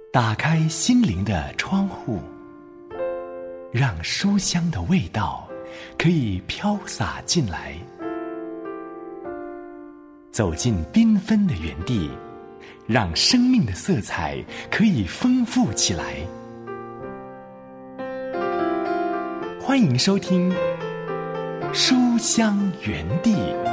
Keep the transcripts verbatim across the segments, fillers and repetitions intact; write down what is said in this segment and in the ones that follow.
打开心灵的窗户，让书香的味道可以飘洒进来。走进缤纷的园地，让生命的色彩可以丰富起来。欢迎收听书香园地。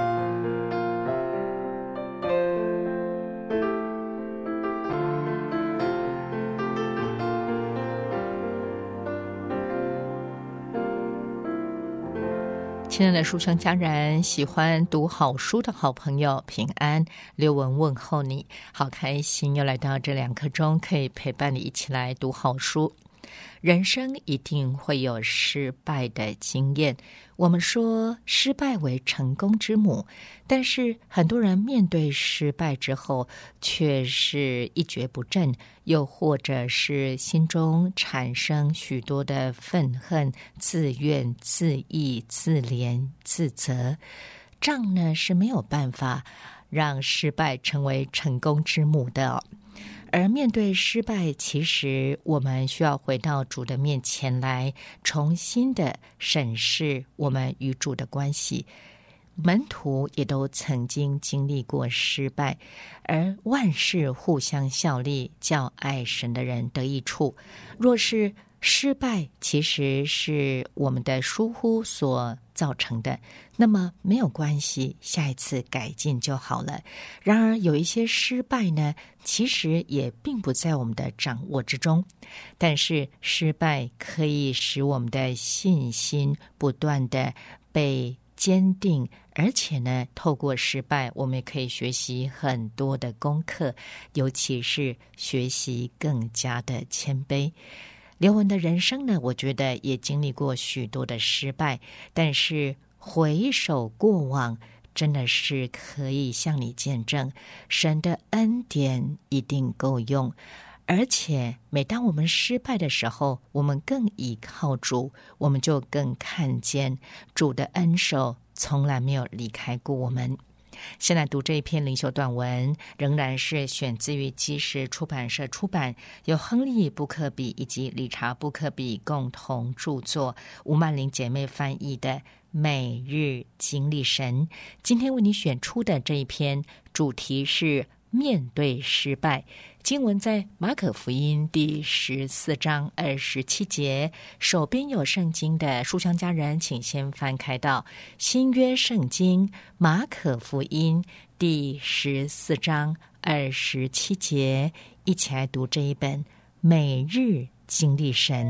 亲爱的书香家人，喜欢读好书的好朋友，平安，刘文问候你，好开心又来到这两刻钟，可以陪伴你一起来读好书。人生一定会有失败的经验，我们说失败为成功之母，但是很多人面对失败之后却是一蹶不振，又或者是心中产生许多的愤恨、自怨、自艾、自怜、自责，这样呢是没有办法让失败成为成功之母的哦。而面对失败，其实我们需要回到主的面前来，重新的审视我们与主的关系。门徒也都曾经经历过失败，而万事互相效力，叫爱神的人得益处。若是失败其实是我们的疏忽所造成的，那么没有关系，下一次改进就好了。然而有一些失败呢，其实也并不在我们的掌握之中，但是失败可以使我们的信心不断的被坚定，而且呢，透过失败我们也可以学习很多的功课，尤其是学习更加的谦卑。刘文的人生呢，我觉得也经历过许多的失败，但是回首过往，真的是可以向你见证，神的恩典一定够用。而且每当我们失败的时候，我们更倚靠主，我们就更看见主的恩手从来没有离开过我们。现在读这一篇灵修短文，仍然是选自于基石出版社出版，由亨利·布克比以及理查·布克比共同著作，吴曼玲姐妹翻译的《每日经历神》。今天为你选出的这一篇主题是面对失败，经文在马可福音第十四章二十七节。手边有圣经的书香家人，请先翻开到新约圣经马可福音第十四章二十七节，一起来读这一本每日经历神。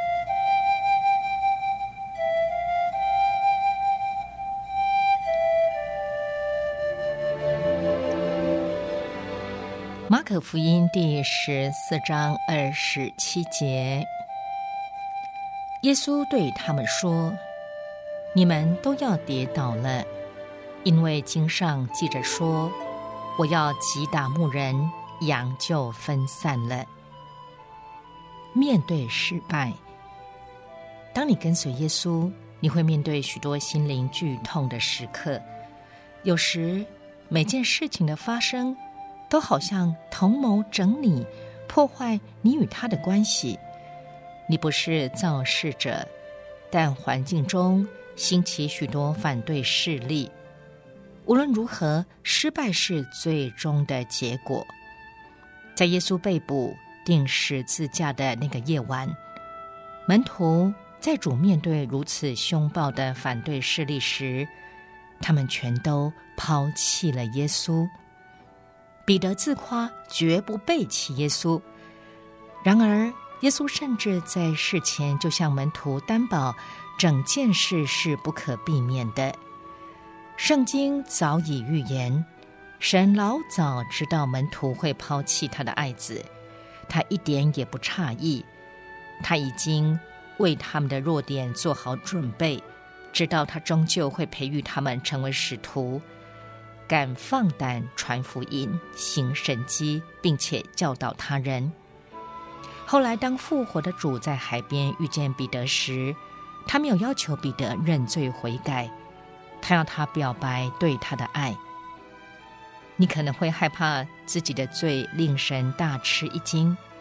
马可福音第十四章二十七节，耶稣对他们说：你们都要跌倒了，因为经上记着说，我要击打牧人，羊就分散了。面对失败，当你跟随耶稣，你会面对许多心灵剧痛的时刻。有时每件事情的发生都好像同谋整你，破坏你与他的关系。你不是造事者，但环境中兴起许多反对势力。无论如何，失败是最终的结果。在耶稣被捕钉十字架的那个夜晚，门徒在主面对如此凶暴的反对势力时，他们全都抛弃了耶稣。彼得自夸绝不背弃耶稣，然而耶稣甚至在事前就向门徒担保整件事是不可避免的。圣经早已预言，神老早知道门徒会抛弃他的爱子，他一点也不诧异。他已经为他们的弱点做好准备，知道他终究会培育他们成为使徒，敢放胆传福音，行神迹，并且教导他人。后来当复活的主在海边遇见彼得时，他没有要求彼得认罪悔改，他要他表白对他的爱。你可能会害怕自己的罪令神大吃一惊，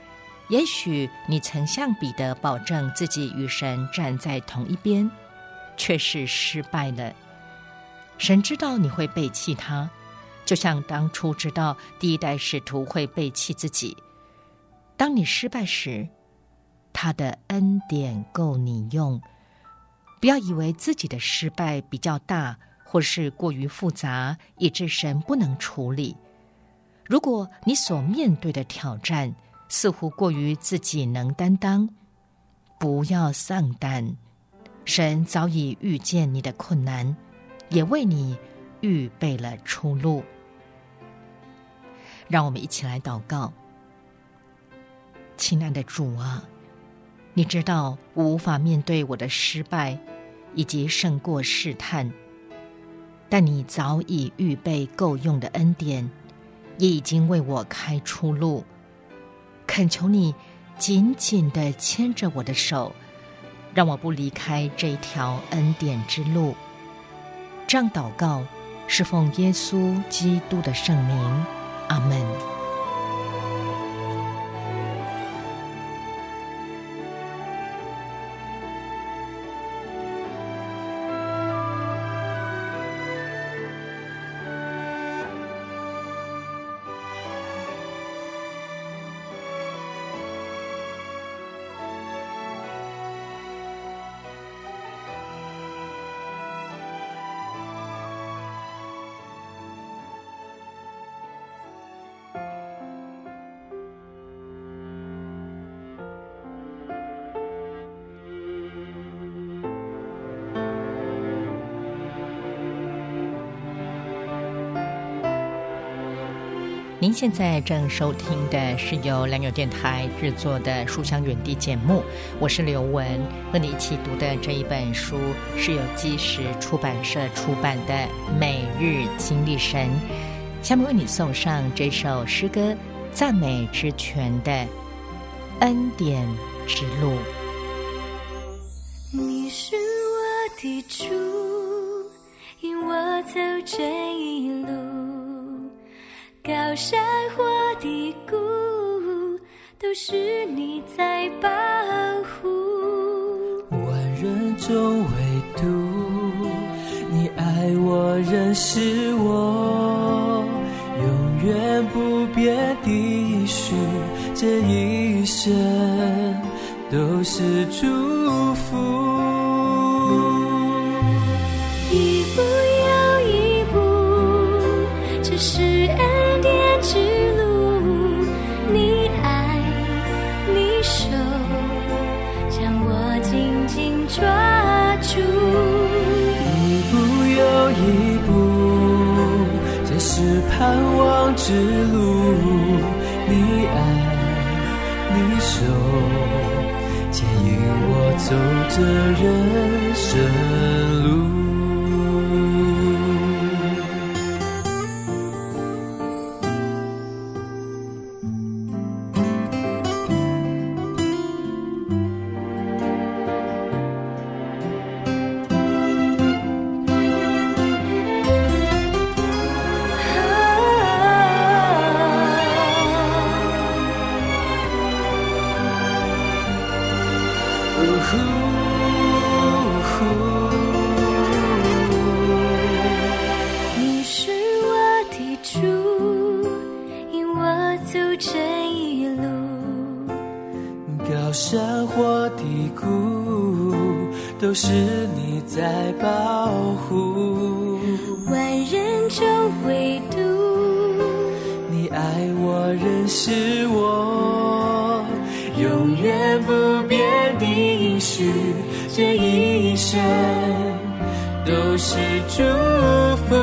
也许你曾向彼得保证自己与神站在同一边，却是失败了。神知道你会背弃他，就像当初知道第一代使徒会背弃自己。当你失败时，他的恩典够你用。不要以为自己的失败比较大，或是过于复杂，以致神不能处理。如果你所面对的挑战似乎过于自己能担当，不要丧胆，神早已预见你的困难，也为你预备了出路。让我们一起来祷告。亲爱的主啊，你知道我无法面对我的失败以及胜过试探，但你早已预备够用的恩典，也已经为我开出路。恳求你紧紧地牵着我的手，让我不离开这一条恩典之路。这样祷告是奉耶稣基督的圣名，阿们。您现在正收听的是由良友电台制作的书香园地节目，我是刘雯，和你一起读的这一本书是由基石出版社出版的《每日经历神》。下面为你送上这首诗歌《赞美之泉的恩典之路》。 你是我的主，引我走这一路，高山或低谷，都是你在保护。 万人中唯独你爱我，认识我，永远不变的应许，这一生都是祝福。 一步又一步，这是恩典之路，你爱你手将我紧紧抓住。 一步又一步，这是盼望之路，你爱你手牵引我走着人生路。 你是我的主，引我走这一路， 高山或低谷，都是你在保护。 万人中唯独你爱我，认识我，永远不变的应许，这一生都是祝福。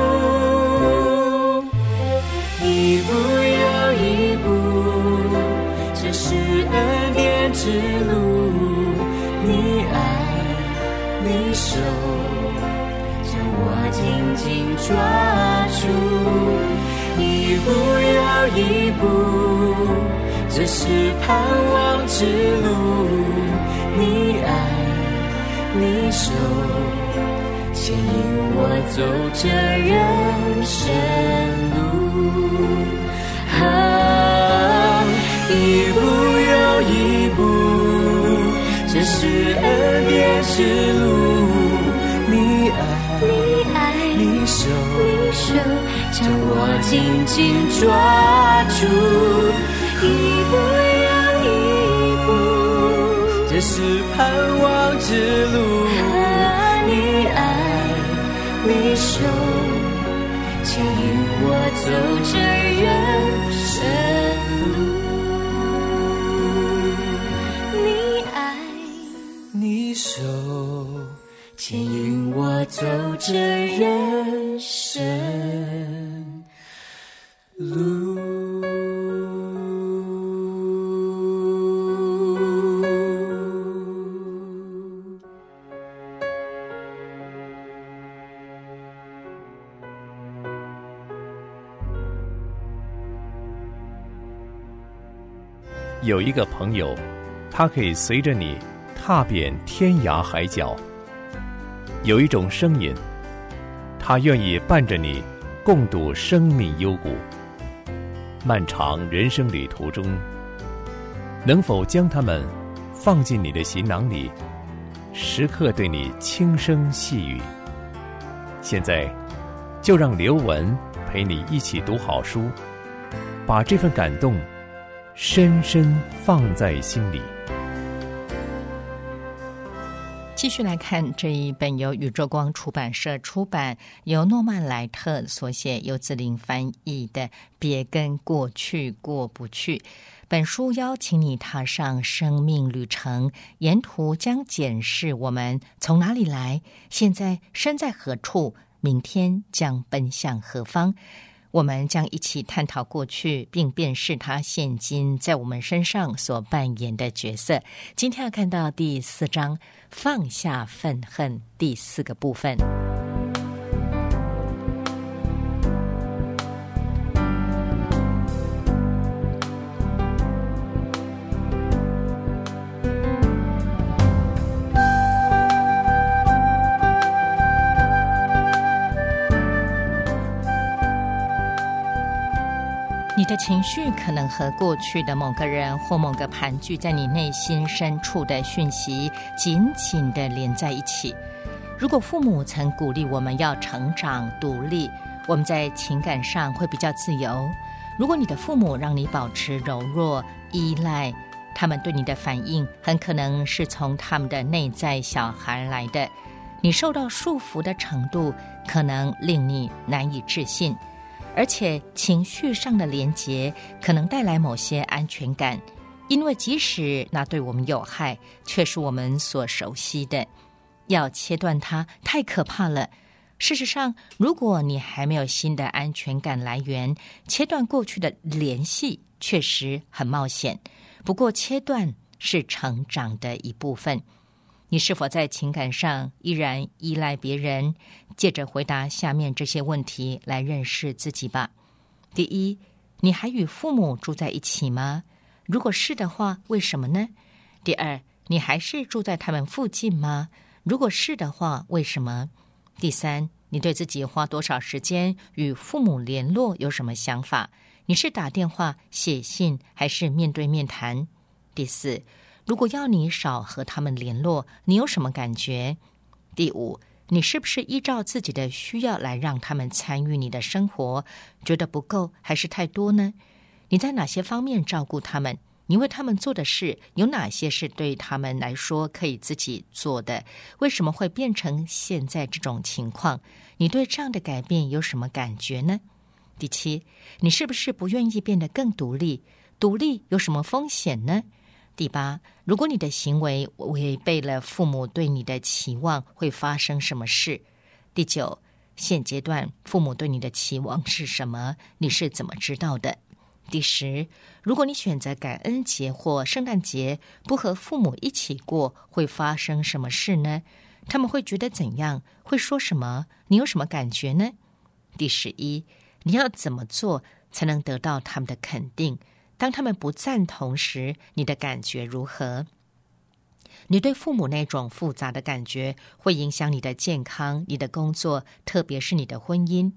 一步又一步，这是恩典之路，你爱你手将我紧紧抓住。一步又一步，这是盼望之路，你爱你手牵引我走这人生路。啊，一步又这是恩典之路，你爱， 你爱， 你手， 你手将我紧紧抓住，一步又一步， 这是盼望之路， 你爱，你手牵引我走这人生路，你爱， 你手牵引我走这人生路。 有一个朋友，他可以随着你踏遍天涯海角；有一种声音，他愿意伴着你共度生命幽谷。漫长人生旅途中，能否将他们放进你的行囊里，时刻对你轻声细语？现在，就让刘文陪你一起读好书，把这份感动深深放在心里。 继续来看这一本由宇宙光出版社出版，由诺曼莱特所写，由子玲翻译的《别跟过去过不去》。本书邀请你踏上生命旅程，沿途将检视我们从哪里来，现在身在何处，明天将奔向何方。我们将一起探讨过去，并辨识它现今在我们身上所扮演的角色。今天要看到第四章，放下愤恨，第四个部分。你的情绪可能和过去的某个人或某个盘踞在你内心深处的讯息紧紧地连在一起。如果父母曾鼓励我们要成长独立，我们在情感上会比较自由。如果你的父母让你保持柔弱依赖，他们对你的反应很可能是从他们的内在小孩来的。你受到束缚的程度可能令你难以置信，而且情绪上的连结可能带来某些安全感，因为即使那对我们有害，却是我们所熟悉的。要切断它太可怕了。事实上，如果你还没有新的安全感来源，切断过去的联系确实很冒险。不过切断是成长的一部分。你是否在情感上依然依赖别人？借着回答下面这些问题来认识自己吧。第一，你还与父母住在一起吗？如果是的话，为什么呢？第二，你还是住在他们附近吗？如果是的话，为什么？第三，你对自己花多少时间与父母联络有什么想法？你是打电话、写信还是面对面谈？第四，如果要你少和他们联络，你有什么感觉？第五，你是不是依照自己的需要来让他们参与你的生活？觉得不够还是太多呢？你在哪些方面照顾他们？你为他们做的事有哪些是对他们来说可以自己做的？为什么会变成现在这种情况？你对这样的改变有什么感觉呢？第七，你是不是不愿意变得更独立？独立有什么风险呢？第八，如果你的行为违背了父母对你的期望，会发生什么事？第九，现阶段父母对你的期望是什么？你是怎么知道的？第十，如果你选择感恩节或圣诞节不和父母一起过，会发生什么事呢？他们会觉得怎样？会说什么？你有什么感觉呢？第十一，你要怎么做才能得到他们的肯定？当他们不赞同时，你的感觉如何？你对父母那种复杂的感觉会影响你的健康、你的工作，特别是你的婚姻。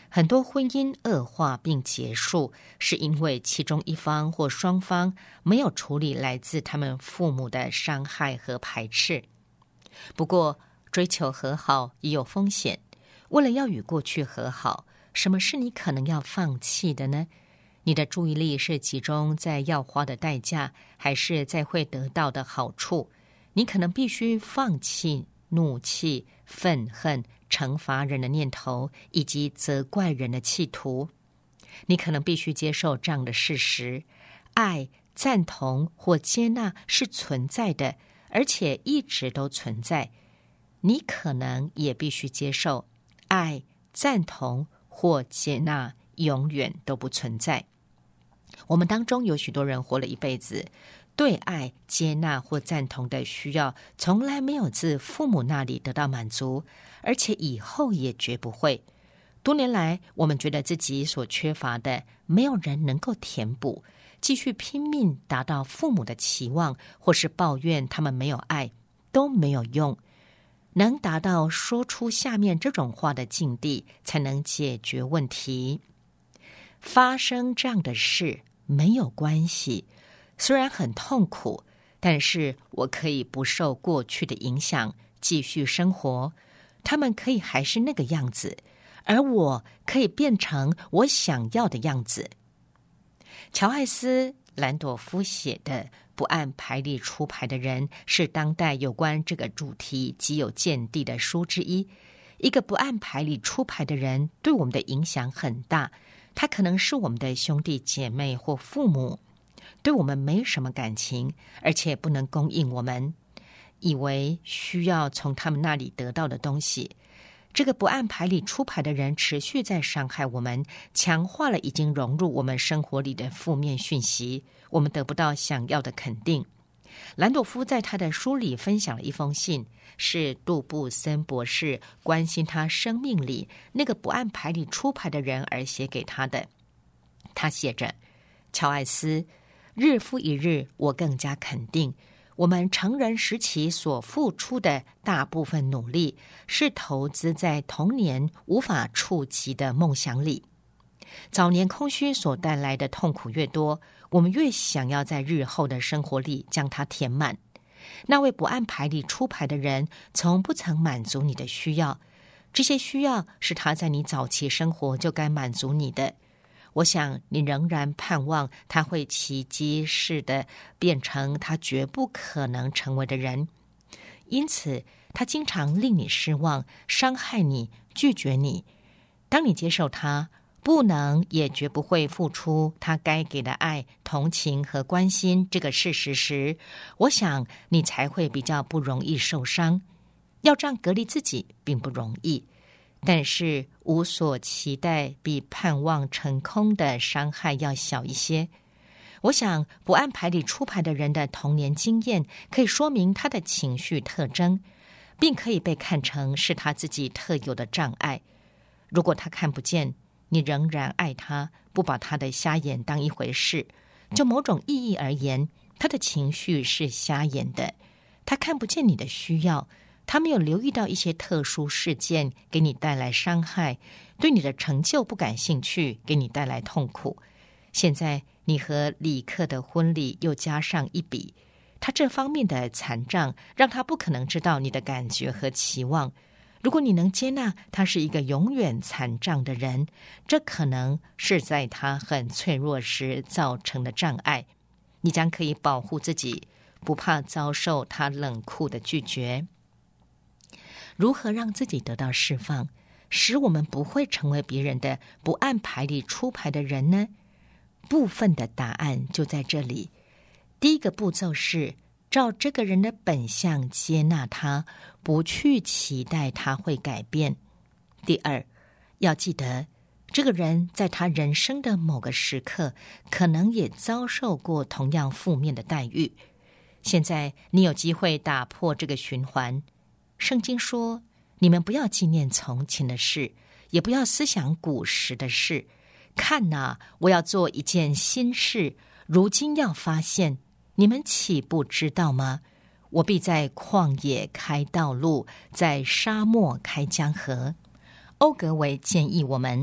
很多婚姻恶化并结束，是因为其中一方或双方没有处理来自他们父母的伤害和排斥。不过，追求和好也有风险。为了要与过去和好，什么是你可能要放弃的呢？你的注意力是集中在要花的代价，还是在会得到的好处？你可能必须放弃怒气、愤恨、惩罚人的念头，以及责怪人的企图。你可能必须接受这样的事实：爱、赞同或接纳是存在的，而且一直都存在。你可能也必须接受爱、赞同或接纳永远都不存在。我们当中有许多人活了一辈子，对爱、接纳或赞同的需要从来没有自父母那里得到满足，而且以后也绝不会。多年来，我们觉得自己所缺乏的没有人能够填补，继续拼命达到父母的期望，或是抱怨他们没有爱，都没有用。能达到说出下面这种话的境地，才能解决问题。发生这样的事没有关系，虽然很痛苦，但是我可以不受过去的影响，继续生活。他们可以还是那个样子，而我可以变成我想要的样子。乔艾斯·兰朵夫写的《不按牌理出牌的人》是当代有关这个主题极有见地的书之一。一个不按牌理出牌的人对我们的影响很大，他可能是我们的兄弟姐妹或父母，对我们没什么感情，而且不能供应我们以为需要从他们那里得到的东西。这个不按牌理出牌的人持续在伤害我们，强化了已经融入我们生活里的负面讯息，我们得不到想要的肯定。兰朵夫在他的书里分享了一封信，是杜布森博士关心他生命里那个不按牌理出牌的人而写给他的。他写着：乔艾斯，日复一日，我更加肯定我们成人时期所付出的大部分努力是投资在童年无法触及的梦想里。早年空虚所带来的痛苦越多，我们越想要在日后的生活里将它填满。那位不按牌理出牌的人从不曾满足你的需要，这些需要是他在你早期生活就该满足你的。我想你仍然盼望他会奇迹似的变成他绝不可能成为的人，因此他经常令你失望，伤害你，拒绝你。当你接受他不能也绝不会付出他该给的爱、同情和关心这个事实时，我想你才会比较不容易受伤。要这样隔离自己并不容易，但是无所期待比盼望成空的伤害要小一些。我想不按牌理出牌的人的童年经验可以说明他的情绪特征，并可以被看成是他自己特有的障碍。如果他看不见，你仍然爱他，不把他的瞎眼当一回事，就某种意义而言，他的情绪是瞎眼的。他看不见你的需要，他没有留意到一些特殊事件给你带来伤害，对你的成就不感兴趣，给你带来痛苦。现在你和李克的婚礼又加上一笔，他这方面的残障让他不可能知道你的感觉和期望。如果你能接纳他是一个永远残障的人，这可能是在他很脆弱时造成的障碍。你将可以保护自己，不怕遭受他冷酷的拒绝。如何让自己得到释放，使我们不会成为别人的不按牌理出牌的人呢？部分的答案就在这里。第一个步骤是照这个人的本相接纳他，不去期待他会改变。第二，要记得这个人在他人生的某个时刻可能也遭受过同样负面的待遇。现在你有机会打破这个循环。圣经说，你们不要纪念从前的事，也不要思想古时的事。看哪，我要做一件新事，如今要发现，你们岂不知道吗？我必在旷野开道路，在沙漠开江河。欧格维建议我们，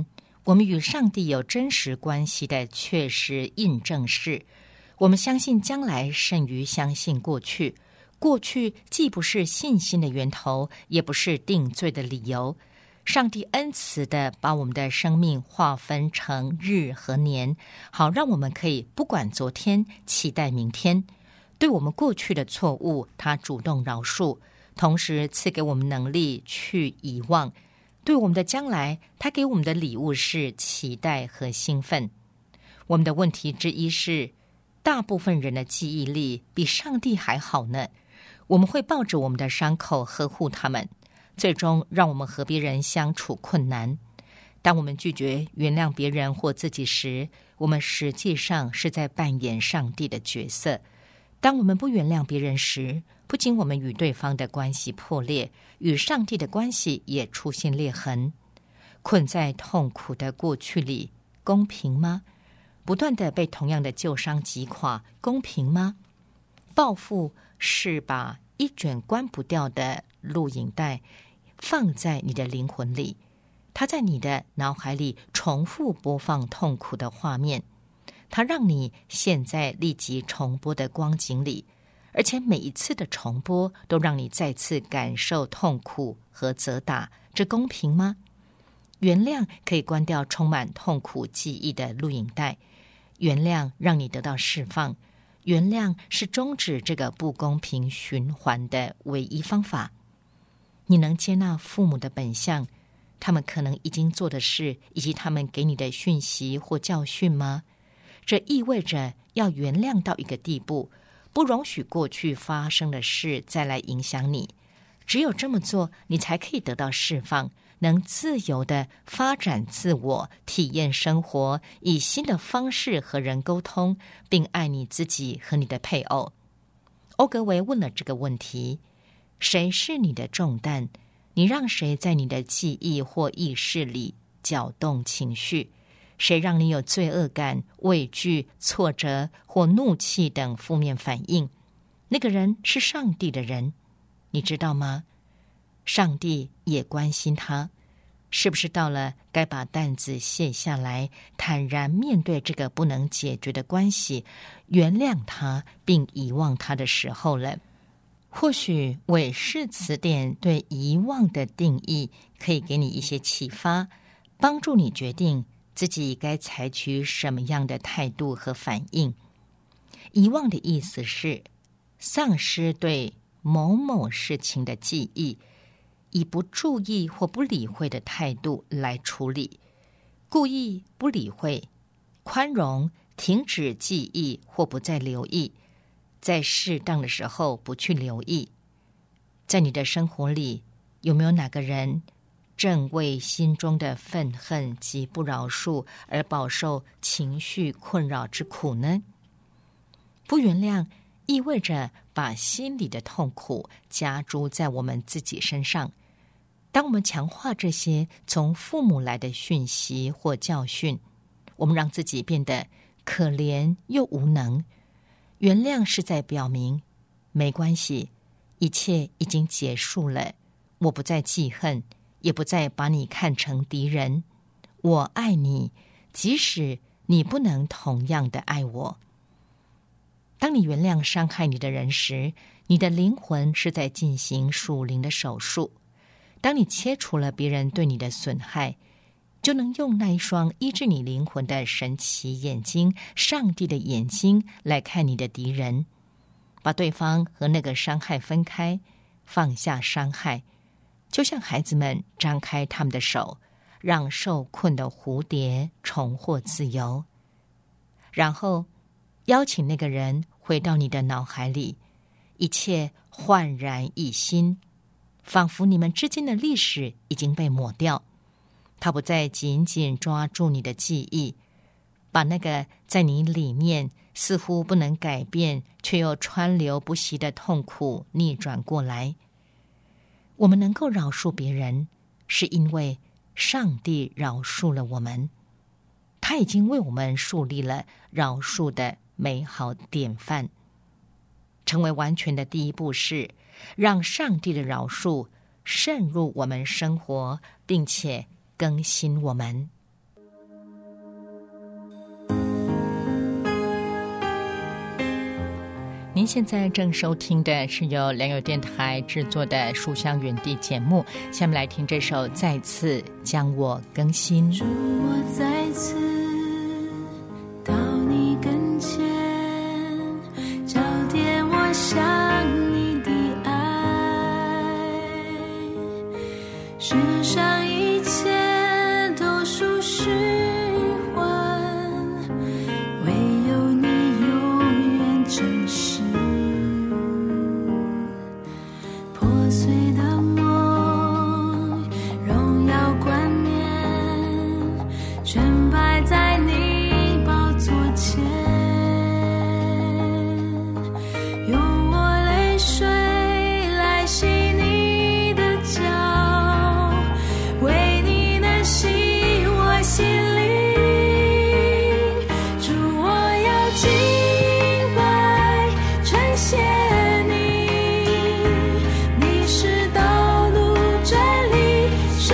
我们与上帝有真实关系的确实印证是，我们相信将来胜于相信过去。过去既不是信心的源头，也不是定罪的理由。上帝恩慈地把我们的生命划分成日和年，好让我们可以不管昨天，期待明天。对我们过去的错误，他主动饶恕，同时赐给我们能力去遗忘。对我们的将来，他给我们的礼物是期待和兴奋。我们的问题之一是，大部分人的记忆力比上帝还好呢。我们会抱着我们的伤口呵护他们，最终让我们和别人相处困难。当我们拒绝原谅别人或自己时，我们实际上是在扮演上帝的角色。当我们不原谅别人时，不仅我们与对方的关系破裂，与上帝的关系也出现裂痕。困在痛苦的过去里，公平吗？不断地被同样的旧伤击垮，公平吗？报复是把一卷关不掉的录影带放在你的灵魂里，它在你的脑海里重复播放痛苦的画面，它让你陷在立即重播的光景里，而且每一次的重播都让你再次感受痛苦和责打，这公平吗？原谅可以关掉充满痛苦记忆的录影带，原谅让你得到释放，原谅是终止这个不公平循环的唯一方法。你能接纳父母的本相，他们可能已经做的事，以及他们给你的讯息或教训吗？这意味着要原谅到一个地步，不容许过去发生的事再来影响你。只有这么做，你才可以得到释放，能自由地发展自我，体验生活，以新的方式和人沟通，并爱你自己和你的配偶。欧格维问了这个问题：谁是你的重担？你让谁在你的记忆或意识里搅动情绪？谁让你有罪恶感、畏惧、挫折或怒气等负面反应？那个人是上帝的人，你知道吗？上帝也关心他。是不是到了该把担子卸下来，坦然面对这个不能解决的关系，原谅他并遗忘他的时候了？或许韦氏词典对遗忘的定义可以给你一些启发，帮助你决定自己该采取什么样的态度和反应。遗忘的意思是丧失对某某事情的记忆，以不注意或不理会的态度来处理。故意不理会、宽容、停止记忆或不再留意，在适当的时候不去留意。在你的生活里，有没有哪个人正为心中的愤恨及不饶恕而饱受情绪困扰之苦呢？不原谅意味着把心里的痛苦加诸在我们自己身上。当我们强化这些从父母来的讯息或教训，我们让自己变得可怜又无能。原谅是在表明，没关系，一切已经结束了，我不再记恨，也不再把你看成敌人。我爱你，即使你不能同样的爱我。当你原谅伤害你的人时，你的灵魂是在进行属灵的手术。当你切除了别人对你的损害，就能用那一双医治你灵魂的神奇眼睛，上帝的眼睛来看你的敌人，把对方和那个伤害分开，放下伤害，就像孩子们张开他们的手，让受困的蝴蝶重获自由。然后邀请那个人回到你的脑海里，一切焕然一新，仿佛你们之间的历史已经被抹掉。他不再紧紧抓住你的记忆，把那个在你里面似乎不能改变却又川流不息的痛苦逆转过来。我们能够饶恕别人，是因为上帝饶恕了我们。他已经为我们树立了饶恕的美好典范。成为完全的第一步是让上帝的饶恕渗入我们生活，并且更新我们。 您现在正收听的是由良友电台制作的《书香园地》节目，下面来听这首《再次将我更新》。 主，我再次到你跟前，焦点我想你的爱，世上一切都属虚幻，唯有你永远真实。破碎的梦，荣耀冠冕，全摆在你宝座前，用我泪水来洗你的脚，为你能洗我心灵。主，我要敬拜称谢你，你是道路真理生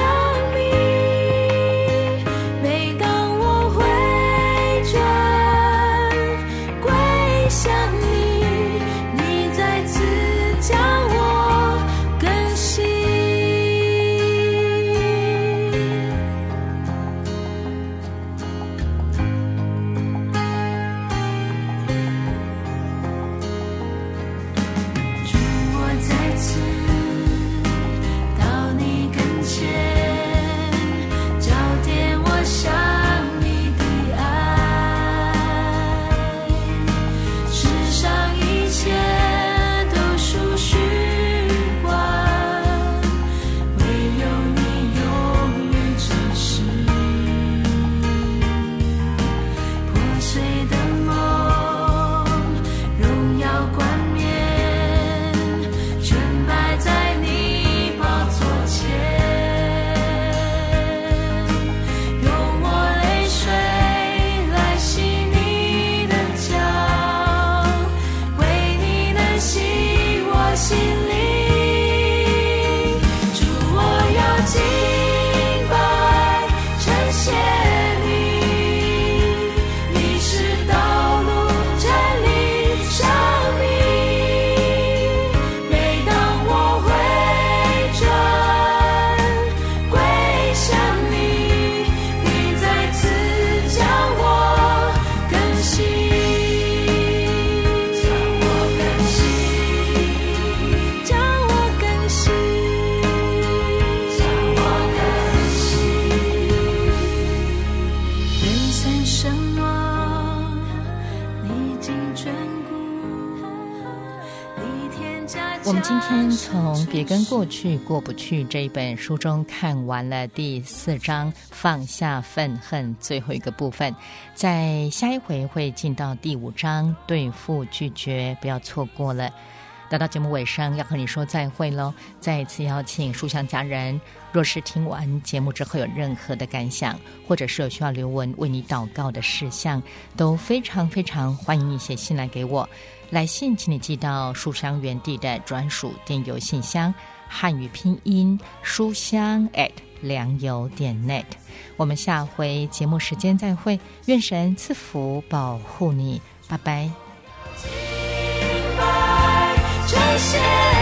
命。每当我回转归向你，你再次将我更新。主，我再次到你跟前，焦点我想你的爱，世上一切都属虚幻，唯有你永远真实。破碎的梦，荣耀冠冕，全摆在你宝座前，用我泪水来洗你的脚，为你能洗我心灵。主，我要敬拜称谢你，你是道路真理生命。每当我回转归向你，你再次将我更新，将我更新，将我更新，将我更新。人生生亡，历经眷顾，历天加我们今天从《别跟过去过不去》这一本书中看完了第四章放下愤恨最后一个部分，在下一回会进到第五章对付拒绝，不要错过了。来到节目尾声，要和你说再会喽！再一次邀请书香家人，若是听完节目之后有任何的感想，或者是有需要留文为你祷告的事项，都非常非常欢迎你写信来给我。来信请你寄到书香园地的专属电邮信箱，汉语拼音书香 at 良友点 net。我们下回节目时间再会，愿神赐福保护你，拜拜。 敬拜称谢